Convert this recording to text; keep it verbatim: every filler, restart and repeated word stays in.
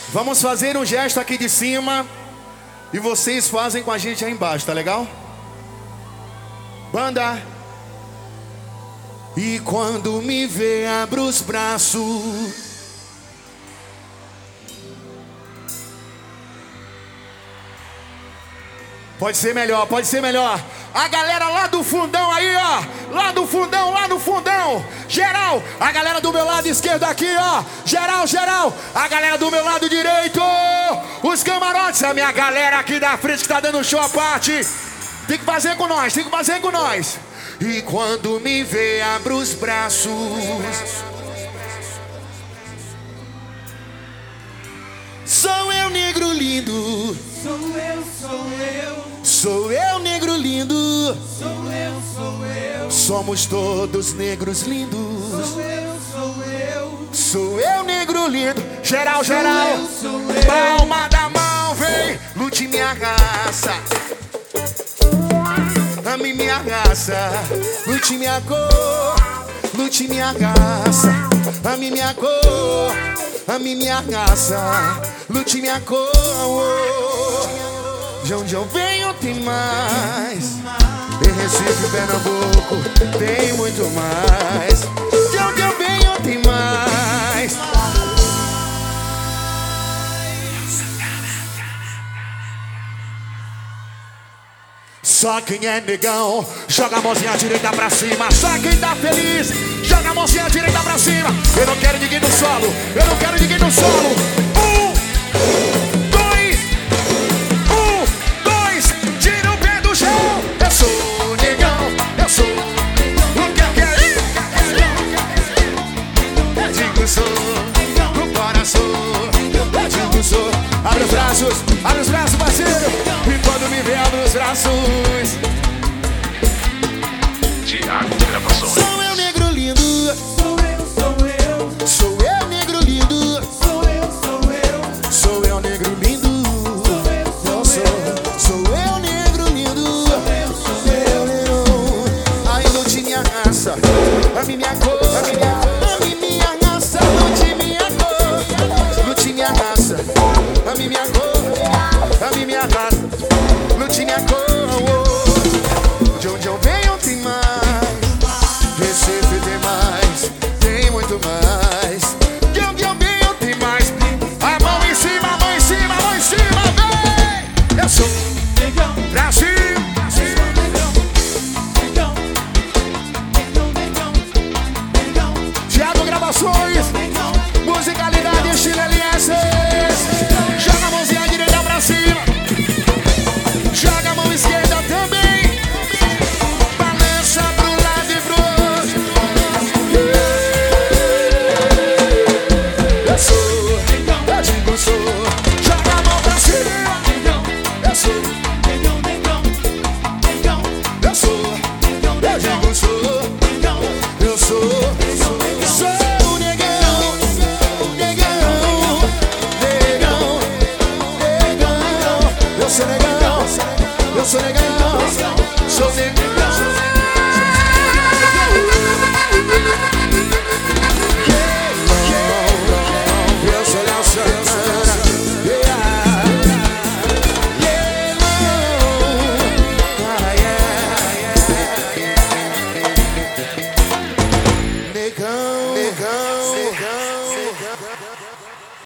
Vamos fazer um gesto aqui de cima e vocês fazem com a gente aí embaixo, tá legal? Banda. E quando me vê, abro os braços. Pode ser melhor, pode ser melhor. A galera lá do fundão aí, ó. Lá do fundão, lá no fundão. Geral, a galera do meu lado esquerdo aqui, ó. Geral, geral. A galera do meu lado direito. Os camarotes, a minha galera aqui da frente que tá dando show à parte. Tem que fazer com nós, tem que fazer com nós. E quando me vê, abro os braços. Sou eu, negro lindo. Sou eu, sou eu. Sou eu, negro lindo. Sou eu, sou eu. Somos todos negros lindos. Sou eu, sou eu. Sou eu, negro lindo. Geral, geral. Eu, sou eu. Palma da mão, vem. Lute minha raça. Ame minha raça. Lute minha cor. Lute minha raça. Ame minha cor. Ame minha raça. Lute minha cor. De onde eu venho tem mais. Em Recife, Pernambuco tem muito mais. De onde eu venho tem mais. Só quem é negão joga a mãozinha direita pra cima. Só quem tá feliz joga a mãozinha direita pra cima. Eu não quero ninguém no solo. Eu não quero ninguém no solo. Um, dois, um, dois. Tira o pé do chão. Eu sou negão. Eu sou. O que eu quero? Eu digo sou. O coração. Eu digo sou. Abre os braços. Abre os braços, parceiro. E quando me vê, abre os braços. Thiago Gravações. Sou eu, negro lindo. Sou eu, sou eu. Sou eu, negro lindo. Sou eu, sou eu. Sou eu, negro lindo. Sou eu, sou Sou, eu. sou eu, negro lindo. Sou eu, sou eu. Ai, lute minha raça. Ame minha cor.